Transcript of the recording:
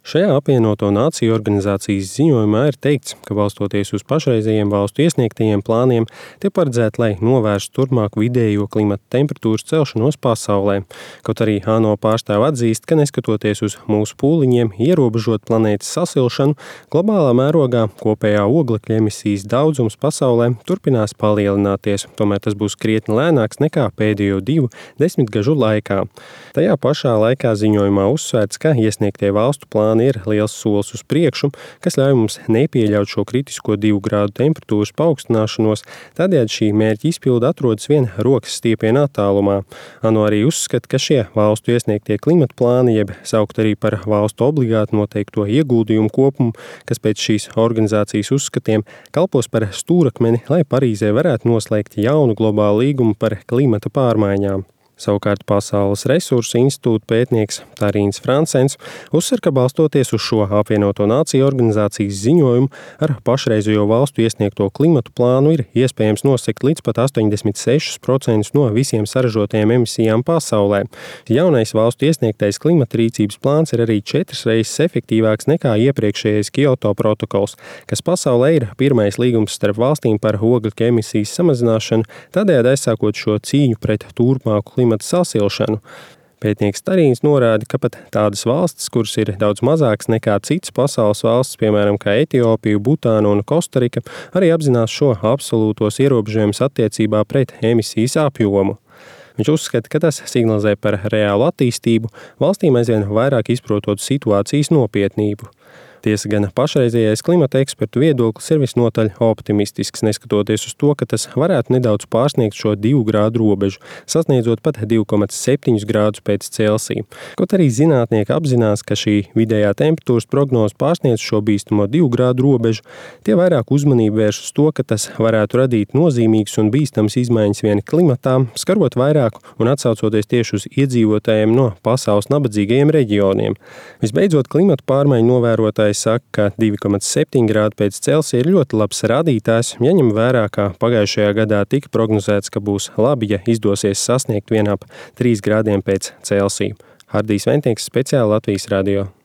Šajā apvienoto nāciju organizācijas ziņojumā ir teikts, ka balstoties uz pašreizējiem valstu iesniegtajiem plāniem, tie paredzēti, lai novērstu turpmāku vidējo klimata temperatūras celšanos pasaulē. Kaut arī ANO pārstāv atzīst, ka neskatoties uz mūsu pūliņiem ierobežot planētas sasilšanu, globālā mērogā kopējā oglekļa emisijas daudzums pasaulē turpinās palielināties, tomēr tas būs krietni lēnāks nekā pēdējo 2 desmitgažu laikā. Tajā pašā laikā ziņojumā uzsvērts, ka iesniegtie valstu plāni ir liels solis uz priekšu, kas ļauj mums nepieļaut šo kritisko 2 grādu temperatūras paaugstināšanos, tādējādi šī mērķa izpilde atrodas vien rokas stiepiena attālumā. ANO arī uzskata, ka šie valstu iesniegtie klimata plāni, jeb saukt arī par valstu obligāti noteikto ieguldījumu kopumu, kas pēc šīs organizācijas uzskatiem kalpos par stūrakmeni, lai Parīzē varētu noslēgt jaunu globālu līgumu par klimata pārmaiņām. Savukārt Pasaules resursu institūta pētnieks Tarīns Francens uzsver, ka balstoties uz šo apvienoto nāciju organizācijas ziņojumu, ar pašreizējo valstu iesniegto klimatu plānu ir iespējams nosegt līdz pat 86% no visiem saražotajiem emisijām pasaulē. Jaunais valstu iesniegtais klimata rīcības plāns ir arī 4 reizes efektīvāks nekā iepriekšējais Kyoto protokols, kas pasaulē ir pirmais līgums starp valstīm par oglekļa emisijas samazināšanu, tādējādi aizsākot šo cīņu pret turpmāku klimata sasilšanu. Pētnieks Tarīns norāda, ka pat tādas valstis, kuras ir daudz mazākas nekā citas pasaules valstis, piemēram, kā Etiopija, Butāna un Kostarika, arī apzinās šo absolūtos ierobežojumus attiecībā pret emisijas apjomu. Viņš uzskata, ka tas signalizē par reālu attīstību, valstīm aizvien vairāk izprotot situācijas nopietnību. Tiesa gan pašreizējais klimata ekspertu viedoklis ir visnotaļ optimistisks, neskatoties uz to, ka tas varētu nedaudz pārsniegt šo 2 grādu robežu, sasniedzot pat 2,7 grādus pēc Celsija. Kaut arī zinātnieki apzinās, ka šī vidējā temperatūras prognoze pārsniedz šo bīstamo 2 grādu robežu, tie vairāk uzmanību vērš uz to, ka tas varētu radīt nozīmīgas un bīstamas izmaiņas vien klimatā, skarot vairāk un atsaucoties tieši uz iedzīvotājiem no pasaules nabadzīgajiem reģioniem. Visbeidzot, klimata pārmaiņu novērotāji saka, ka 2,7 grādi pēc Celsija ir ļoti labs rādītājs, ja ņem vērā, ka pagājušajā gadā tika prognozēts, ka būs labi, ja izdosies sasniegt vien ap 3 grādiem pēc Celsija. Hardijs Ventnieks, speciāli Latvijas radio.